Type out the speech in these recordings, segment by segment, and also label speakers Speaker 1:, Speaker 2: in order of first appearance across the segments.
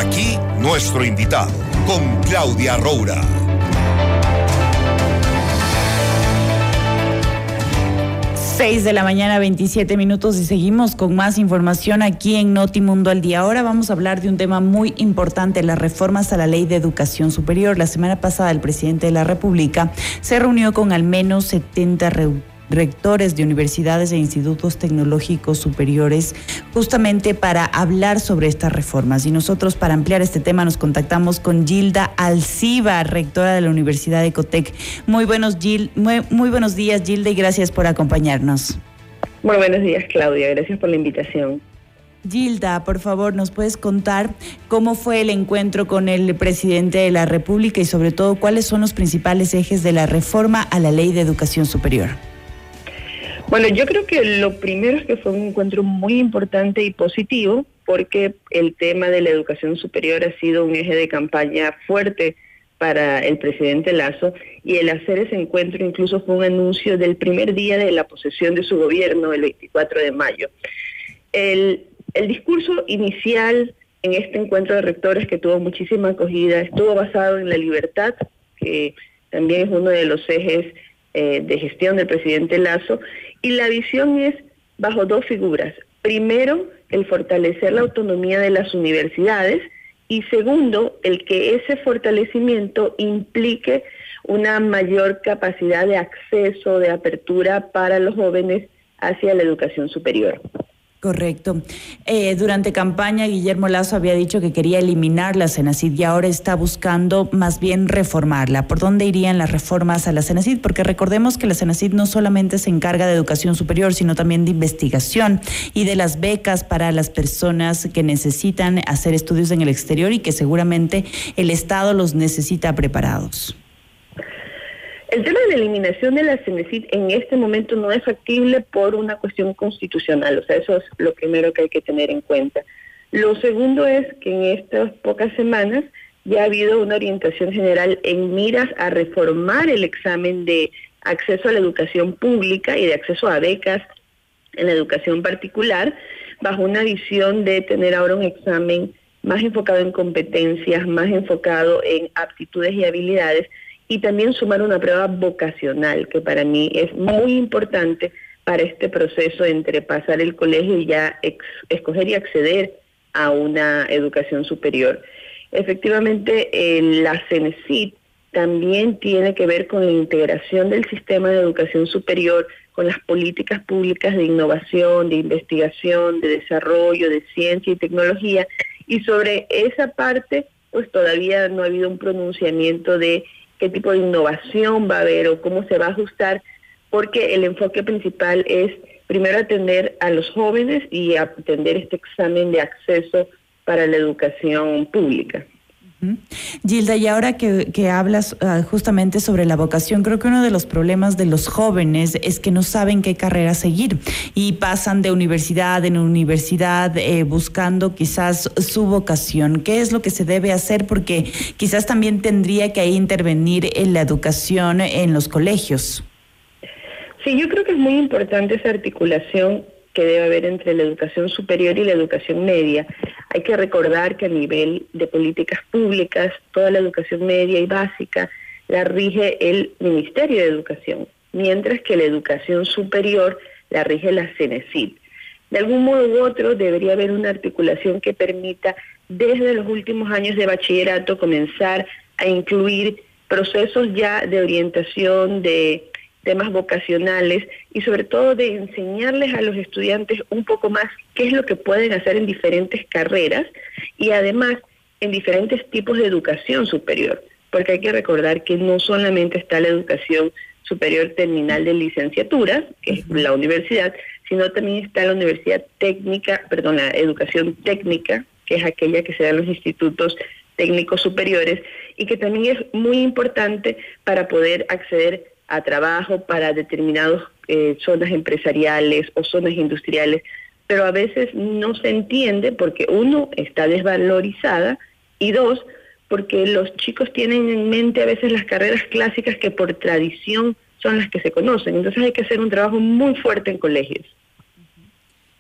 Speaker 1: Aquí nuestro invitado, con Claudia Roura.
Speaker 2: Seis de la mañana, 27 minutos, y seguimos con más información aquí en Notimundo al Día. Ahora vamos a hablar de un tema muy importante, las reformas a la Ley de Educación Superior. La semana pasada el presidente de la República se reunió con al menos 70 rectores de universidades e institutos tecnológicos superiores justamente para hablar sobre estas reformas. Y nosotros, para ampliar este tema, nos contactamos con Gilda Alciba, rectora de la Universidad de Ecotec. Muy buenos días, Gilda, y gracias por acompañarnos.
Speaker 3: Muy buenos días, Claudia. Gracias por la invitación.
Speaker 2: Gilda, por favor, ¿nos puedes contar cómo fue el encuentro con el presidente de la República y sobre todo cuáles son los principales ejes de la reforma a la Ley de Educación Superior?
Speaker 3: Bueno, yo creo que lo primero es que fue un encuentro muy importante y positivo, porque el tema de la educación superior ha sido un eje de campaña fuerte para el presidente Lasso, y el hacer ese encuentro incluso fue un anuncio del primer día de la posesión de su gobierno, el 24 de mayo. El discurso inicial en este encuentro de rectores, que tuvo muchísima acogida, estuvo basado en la libertad, que también es uno de los ejes de gestión del presidente Lasso, y la visión es bajo dos figuras. Primero, el fortalecer la autonomía de las universidades, y segundo, el que ese fortalecimiento implique una mayor capacidad de acceso, de apertura para los jóvenes hacia la educación superior.
Speaker 2: Correcto. Durante campaña, Guillermo Lasso había dicho que quería eliminar la CENACYT y ahora está buscando más bien reformarla. ¿Por dónde irían las reformas a la CENACYT? Porque recordemos que la CENACYT no solamente se encarga de educación superior, sino también de investigación y de las becas para las personas que necesitan hacer estudios en el exterior y que seguramente el Estado los necesita preparados.
Speaker 3: El tema de la eliminación de la CENACYT en este momento no es factible por una cuestión constitucional, o sea, eso es lo primero que hay que tener en cuenta. Lo segundo es que en estas pocas semanas ya ha habido una orientación general en miras a reformar el examen de acceso a la educación pública y de acceso a becas en la educación particular, bajo una visión de tener ahora un examen más enfocado en competencias, más enfocado en aptitudes y habilidades, y también sumar una prueba vocacional, que para mí es muy importante para este proceso entre pasar el colegio y ya escoger y acceder a una educación superior. Efectivamente, la CENACYT también tiene que ver con la integración del sistema de educación superior con las políticas públicas de innovación, de investigación, de desarrollo, de ciencia y tecnología, y sobre esa parte pues todavía no ha habido un pronunciamiento de qué tipo de innovación va a haber o cómo se va a ajustar, porque el enfoque principal es primero atender a los jóvenes y atender este examen de acceso para la educación pública.
Speaker 2: Gilda, y ahora que hablas justamente sobre la vocación, creo que uno de los problemas de los jóvenes es que no saben qué carrera seguir y pasan de universidad en universidad buscando quizás su vocación. ¿Qué es lo que se debe hacer? Porque quizás también tendría que ahí intervenir en la educación en los colegios.
Speaker 3: Sí, yo creo que es muy importante esa articulación que debe haber entre la educación superior y la educación media. Hay que recordar que a nivel de políticas públicas, toda la educación media y básica la rige el Ministerio de Educación, mientras que la educación superior la rige la CENACYT. De algún modo u otro debería haber una articulación que permita desde los últimos años de bachillerato comenzar a incluir procesos ya de orientación, de temas vocacionales y sobre todo de enseñarles a los estudiantes un poco más qué es lo que pueden hacer en diferentes carreras y además en diferentes tipos de educación superior, porque hay que recordar que no solamente está la educación superior terminal de licenciaturas, que es la universidad, sino también está la universidad técnica, la educación técnica, que es aquella que se da en los institutos técnicos superiores y que también es muy importante para poder acceder a trabajo para determinadas zonas empresariales o zonas industriales, pero a veces no se entiende porque uno, está desvalorizada y dos, porque los chicos tienen en mente a veces las carreras clásicas que por tradición son las que se conocen. Entonces hay que hacer un trabajo muy fuerte en colegios.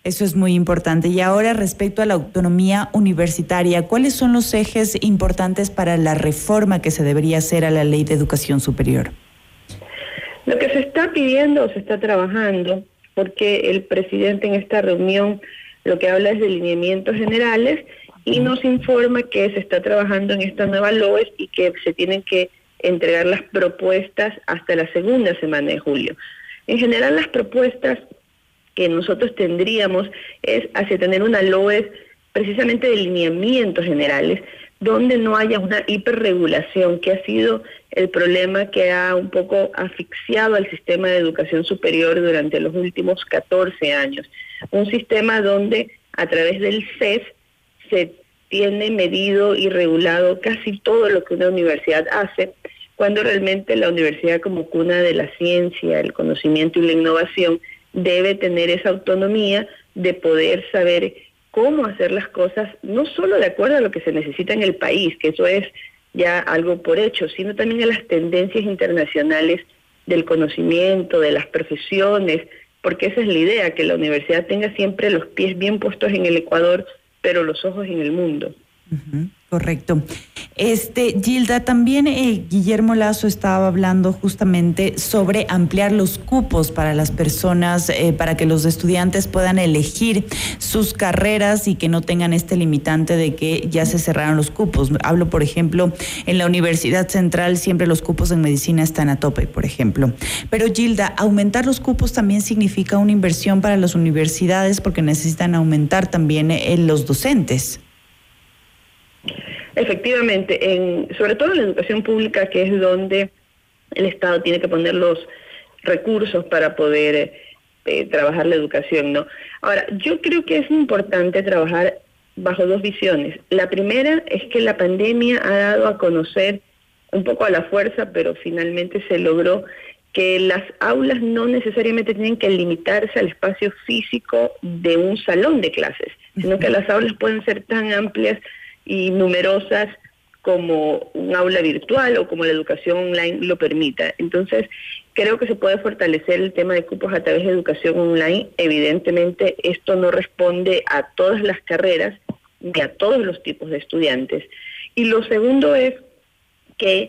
Speaker 2: Eso es muy importante. Y ahora, respecto a la autonomía universitaria, ¿cuáles son los ejes importantes para la reforma que se debería hacer a la Ley de Educación Superior?
Speaker 3: Lo que se está pidiendo o se está trabajando, porque el presidente en esta reunión lo que habla es de lineamientos generales y nos informa que se está trabajando en esta nueva LOES y que se tienen que entregar las propuestas hasta la segunda semana de julio. En general, las propuestas que nosotros tendríamos es hacia tener una LOES precisamente de lineamientos generales, donde no haya una hiperregulación, que ha sido el problema que ha un poco asfixiado al sistema de educación superior durante los últimos 14 años. Un sistema donde a través del CES se tiene medido y regulado casi todo lo que una universidad hace, cuando realmente la universidad, como cuna de la ciencia, el conocimiento y la innovación, debe tener esa autonomía de poder saber cómo hacer las cosas, no solo de acuerdo a lo que se necesita en el país, que eso es ya algo por hecho, sino también a las tendencias internacionales del conocimiento, de las profesiones, porque esa es la idea, que la universidad tenga siempre los pies bien puestos en el Ecuador, pero los ojos en el mundo.
Speaker 2: Correcto. Gilda, también Guillermo Lasso estaba hablando justamente sobre ampliar los cupos para las personas, para que los estudiantes puedan elegir sus carreras y que no tengan este limitante de que ya se cerraron los cupos. Hablo, por ejemplo, en la Universidad Central siempre los cupos en medicina están a tope, por ejemplo. Pero Gilda, aumentar los cupos también significa una inversión para las universidades porque necesitan aumentar también los docentes.
Speaker 3: Efectivamente, sobre todo en la educación pública, que es donde el Estado tiene que poner los recursos para poder trabajar la educación, ¿no? Ahora, yo creo que es importante trabajar bajo dos visiones. La primera es que la pandemia ha dado a conocer un poco a la fuerza, pero finalmente se logró que las aulas no necesariamente tienen que limitarse al espacio físico de un salón de clases, sino que las aulas pueden ser tan amplias y numerosas como un aula virtual o como la educación online lo permita. Entonces, creo que se puede fortalecer el tema de cupos a través de educación online. Evidentemente, esto no responde a todas las carreras ni a todos los tipos de estudiantes. Y lo segundo es que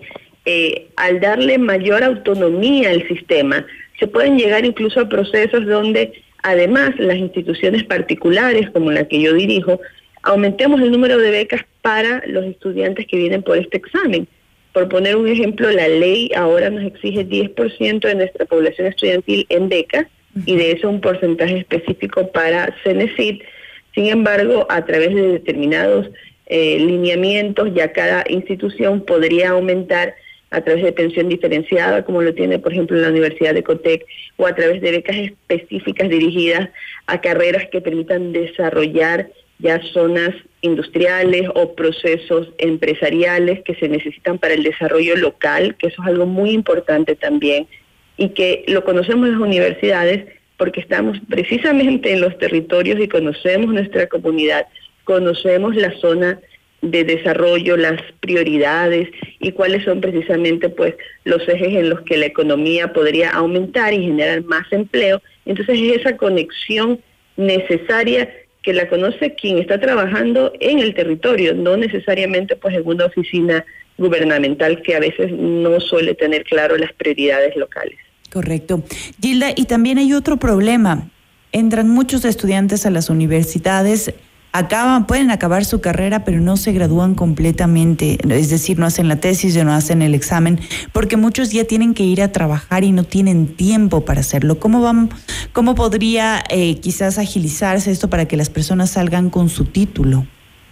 Speaker 3: al darle mayor autonomía al sistema, se pueden llegar incluso a procesos donde, además, las instituciones particulares, como la que yo dirijo, aumentemos el número de becas para los estudiantes que vienen por este examen. Por poner un ejemplo, la ley ahora nos exige 10% de nuestra población estudiantil en becas y de eso un porcentaje específico para CENESID. Sin embargo, a través de determinados lineamientos, ya cada institución podría aumentar a través de pensión diferenciada, como lo tiene, por ejemplo, la Universidad de Ecotec, o a través de becas específicas dirigidas a carreras que permitan desarrollar ya zonas industriales o procesos empresariales que se necesitan para el desarrollo local, que eso es algo muy importante también, y que lo conocemos en las universidades porque estamos precisamente en los territorios y conocemos nuestra comunidad, conocemos la zona de desarrollo, las prioridades y cuáles son precisamente pues los ejes en los que la economía podría aumentar y generar más empleo. Entonces es esa conexión necesaria que la conoce quien está trabajando en el territorio, no necesariamente pues en una oficina gubernamental que a veces no suele tener claro las prioridades locales.
Speaker 2: Correcto. Gilda, y también hay otro problema. Entran muchos estudiantes a las universidades, pueden acabar su carrera, pero no se gradúan completamente, es decir, no hacen la tesis o no hacen el examen, porque muchos ya tienen que ir a trabajar y no tienen tiempo para hacerlo. ¿Cómo podría quizás agilizarse esto para que las personas salgan con su título?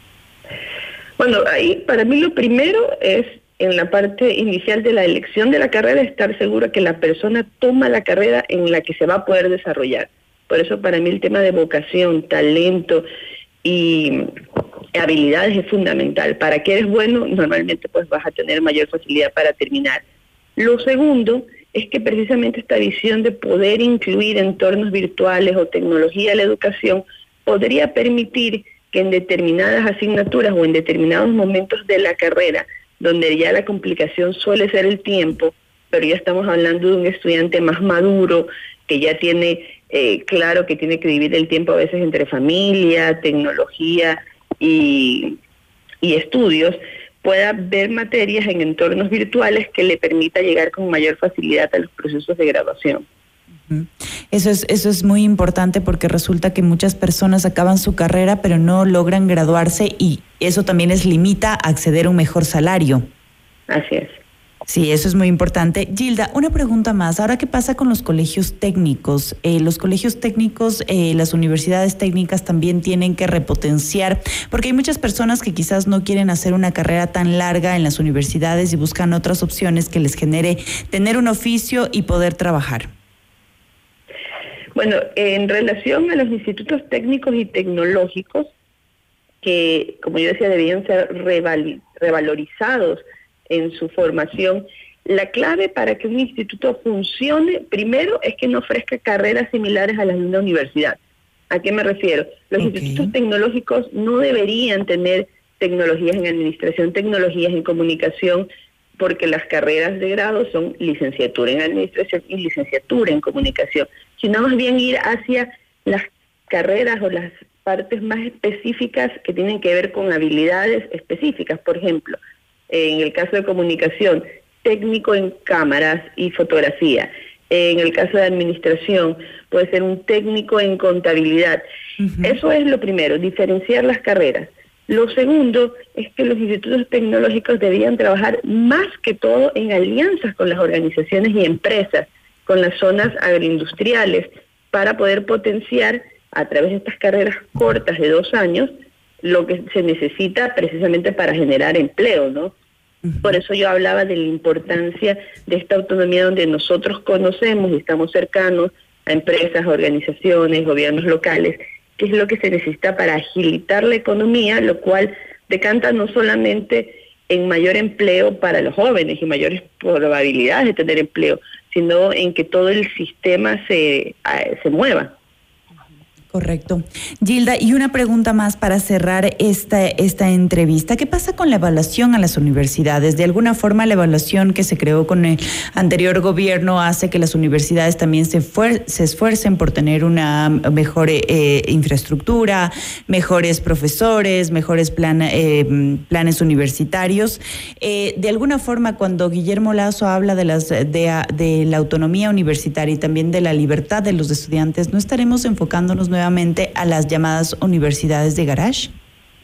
Speaker 3: Bueno, ahí para mí lo primero es, en la parte inicial de la elección de la carrera, estar seguro que la persona toma la carrera en la que se va a poder desarrollar. Por eso para mí el tema de vocación, talento y habilidades es fundamental. Para que eres bueno, normalmente pues vas a tener mayor facilidad para terminar. Lo segundo es que precisamente esta visión de poder incluir entornos virtuales o tecnología a la educación podría permitir que en determinadas asignaturas o en determinados momentos de la carrera, donde ya la complicación suele ser el tiempo, pero ya estamos hablando de un estudiante más maduro, que ya tiene claro que tiene que dividir el tiempo a veces entre familia, tecnología y estudios, pueda ver materias en entornos virtuales que le permita llegar con mayor facilidad a los procesos de graduación.
Speaker 2: Eso es muy importante porque resulta que muchas personas acaban su carrera pero no logran graduarse y eso también les limita a acceder a un mejor salario.
Speaker 3: Así es.
Speaker 2: Sí, eso es muy importante. Gilda, una pregunta más. Ahora, ¿qué pasa con los colegios técnicos? Los colegios técnicos, las universidades técnicas también tienen que repotenciar, porque hay muchas personas que quizás no quieren hacer una carrera tan larga en las universidades y buscan otras opciones que les genere tener un oficio y poder trabajar.
Speaker 3: Bueno, en relación a los institutos técnicos y tecnológicos, que, como yo decía, debían ser revalorizados en su formación, la clave para que un instituto funcione, primero, es que no ofrezca carreras similares a las de una universidad. ¿A qué me refiero? Los institutos tecnológicos no deberían tener tecnologías en administración, tecnologías en comunicación, porque las carreras de grado son licenciatura en administración y licenciatura en comunicación, sino más bien ir hacia las carreras o las partes más específicas que tienen que ver con habilidades específicas. Por ejemplo, en el caso de comunicación, técnico en cámaras y fotografía. En el caso de administración, puede ser un técnico en contabilidad. Eso es lo primero, diferenciar las carreras. Lo segundo es que los institutos tecnológicos debían trabajar más que todo en alianzas con las organizaciones y empresas, con las zonas agroindustriales, para poder potenciar a través de estas carreras cortas de 2 años lo que se necesita precisamente para generar empleo, ¿no? Por eso yo hablaba de la importancia de esta autonomía donde nosotros conocemos y estamos cercanos a empresas, organizaciones, gobiernos locales, que es lo que se necesita para agilitar la economía, lo cual decanta no solamente en mayor empleo para los jóvenes y mayores probabilidades de tener empleo, sino en que todo el sistema se mueva.
Speaker 2: Correcto. Gilda, y una pregunta más para cerrar esta entrevista. ¿Qué pasa con la evaluación a las universidades? De alguna forma, la evaluación que se creó con el anterior gobierno hace que las universidades también se esfuercen por tener una mejor infraestructura, mejores profesores, mejores planes universitarios. De alguna forma, cuando Guillermo Lasso habla de la autonomía universitaria y también de la libertad de los estudiantes, ¿no estaremos enfocándonos nuevamente a las llamadas universidades de garage?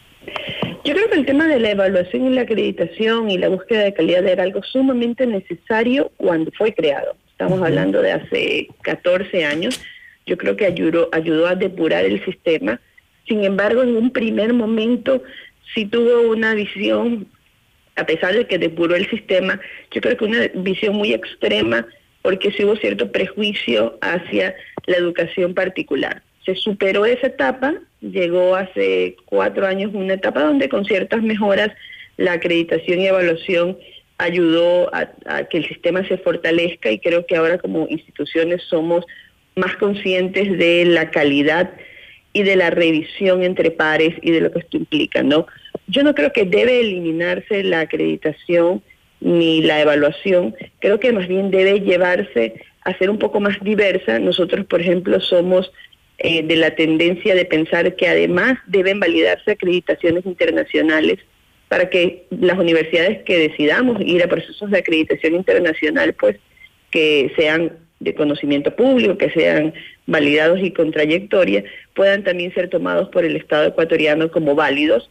Speaker 3: Yo creo que el tema de la evaluación y la acreditación y la búsqueda de calidad era algo sumamente necesario cuando fue creado. Estamos hablando de hace 14 años. Yo creo que ayudó a depurar el sistema. Sin embargo, en un primer momento sí tuvo una visión, a pesar de que depuró el sistema, yo creo que una visión muy extrema, porque sí hubo cierto prejuicio hacia la educación particular. Se superó esa etapa, llegó hace 4 años una etapa donde con ciertas mejoras la acreditación y evaluación ayudó a que el sistema se fortalezca, y creo que ahora como instituciones somos más conscientes de la calidad y de la revisión entre pares y de lo que esto implica, ¿no? Yo no creo que debe eliminarse la acreditación ni la evaluación, creo que más bien debe llevarse a ser un poco más diversa. Nosotros, por ejemplo, somos de la tendencia de pensar que además deben validarse acreditaciones internacionales para que las universidades que decidamos ir a procesos de acreditación internacional, pues que sean de conocimiento público, que sean validados y con trayectoria, puedan también ser tomados por el Estado ecuatoriano como válidos.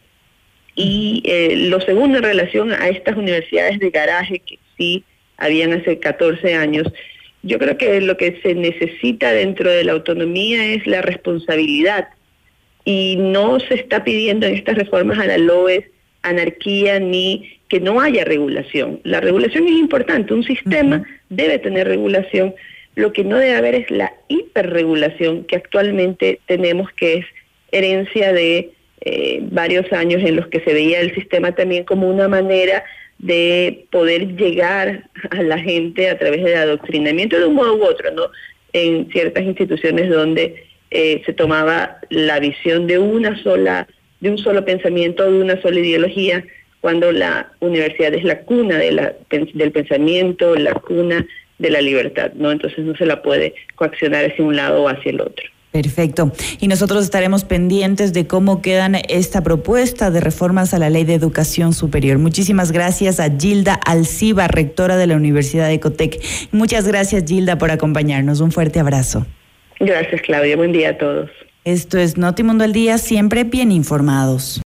Speaker 3: Y lo segundo, en relación a estas universidades de garaje que sí habían hace 14 años, yo creo que lo que se necesita dentro de la autonomía es la responsabilidad, y no se está pidiendo en estas reformas a la LOES anarquía ni que no haya regulación. La regulación es importante, un sistema debe tener regulación. Lo que no debe haber es la hiperregulación que actualmente tenemos, que es herencia de varios años en los que se veía el sistema también como una manera de poder llegar a la gente a través del adoctrinamiento de un modo u otro, ¿no? En ciertas instituciones donde se tomaba la visión de un solo pensamiento, de una sola ideología, cuando la universidad es la cuna del pensamiento, la cuna de la libertad, ¿no? Entonces no se la puede coaccionar hacia un lado o hacia el otro.
Speaker 2: Perfecto. Y nosotros estaremos pendientes de cómo quedan esta propuesta de reformas a la Ley de Educación Superior. Muchísimas gracias a Gilda Alciba, rectora de la Universidad de Ecotec. Muchas gracias, Gilda, por acompañarnos. Un fuerte abrazo.
Speaker 3: Gracias, Claudia. Buen día a todos.
Speaker 2: Esto es Notimundo al Día, siempre bien informados.